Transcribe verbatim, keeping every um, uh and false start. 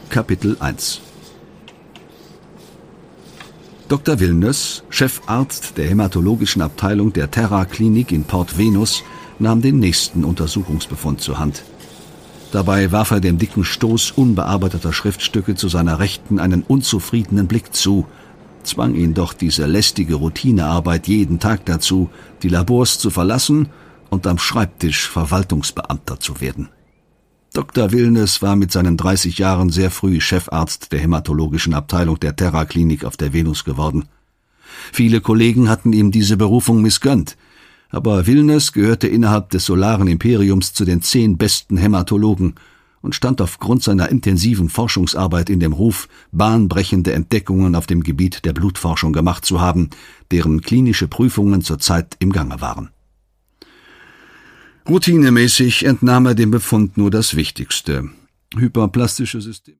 Kapitel eins. Doktor Vilnös, Chefarzt der hämatologischen Abteilung der Terra-Klinik in Port Venus, nahm den nächsten Untersuchungsbefund zur Hand. Dabei warf er dem dicken Stoß unbearbeiteter Schriftstücke zu seiner Rechten einen unzufriedenen Blick zu, zwang ihn doch diese lästige Routinearbeit jeden Tag dazu, die Labors zu verlassen und am Schreibtisch Verwaltungsbeamter zu werden. Doktor Vilnös war mit seinen dreißig Jahren sehr früh Chefarzt der hämatologischen Abteilung der Terra-Klinik auf der Venus geworden. Viele Kollegen hatten ihm diese Berufung missgönnt, aber Vilnös gehörte innerhalb des solaren Imperiums zu den zehn besten Hämatologen und stand aufgrund seiner intensiven Forschungsarbeit in dem Ruf, bahnbrechende Entdeckungen auf dem Gebiet der Blutforschung gemacht zu haben, deren klinische Prüfungen zurzeit im Gange waren. Routinemäßig entnahm er dem Befund nur das Wichtigste: hyperplastische System.